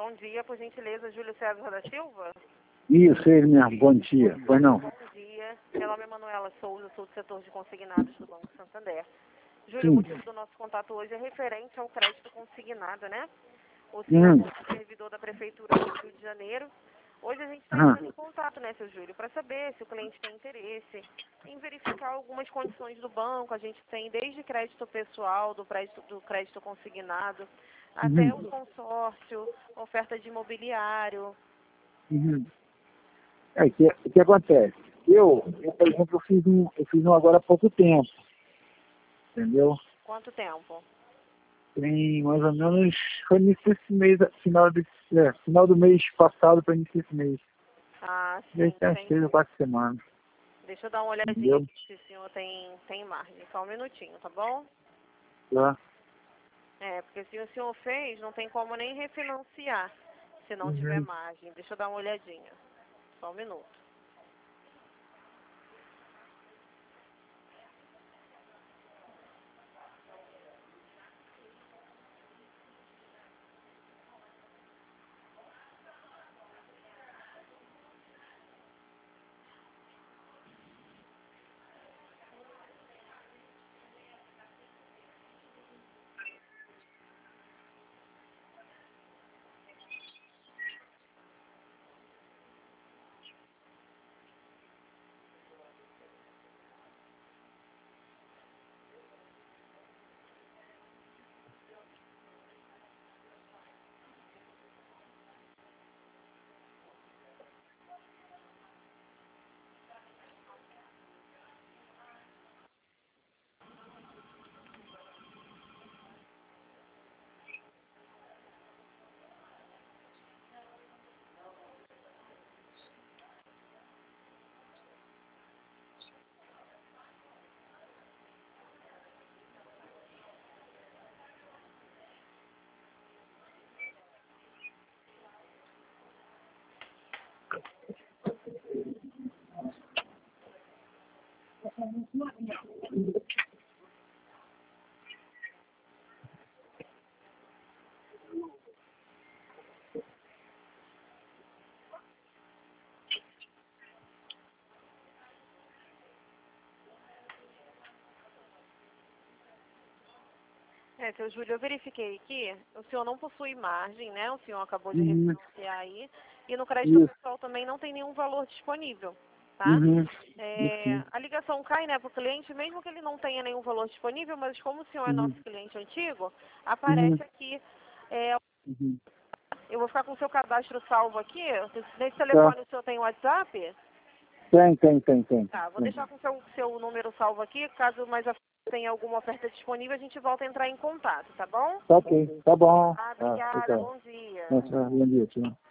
Bom dia, por gentileza, Júlio César da Silva? Isso, ele mesmo. Bom dia. Pois não? Bom dia. Meu nome é Manuela Souza, sou do setor de consignados do Banco Santander. Júlio, Sim. o motivo do nosso contato hoje é referente ao crédito consignado, né? O senhor é servidor da Prefeitura do Rio de Janeiro. Hoje a gente está entrando em contato, né, seu Júlio, para saber se o cliente tem interesse em verificar algumas condições do banco. A gente tem desde crédito pessoal, do crédito consignado, até o consórcio, oferta de imobiliário. O que acontece? Eu, por exemplo, eu fiz um agora há pouco tempo, entendeu? Quanto tempo? Tem mais ou menos, foi início desse mês, final do mês passado para início desse mês. Ah, sim, Desde tem umas 3 ou 4 semanas. Deixa eu dar uma olhadinha Entendeu? aqui se o senhor tem margem. Só um minutinho, tá bom? Tá? Porque se o senhor fez, não tem como nem refinanciar se não tiver margem. Deixa eu dar uma olhadinha. Só um minuto. Seu Júlio, eu verifiquei aqui, o senhor não possui margem, né? O senhor acabou de refinanciar aí. E no crédito pessoal também não tem nenhum valor disponível, tá? A ligação cai, né, para o cliente, mesmo que ele não tenha nenhum valor disponível, mas como o senhor é nosso cliente antigo, aparece aqui. Eu vou ficar com o seu cadastro salvo aqui. Nesse telefone o senhor tem WhatsApp? Tem. Tá, vou deixar com o seu número salvo aqui. Caso mais à frente tenha alguma oferta disponível, a gente volta a entrar em contato, tá bom? Tá ok, tá bom. Obrigada, bom dia. Bom dia, tchau.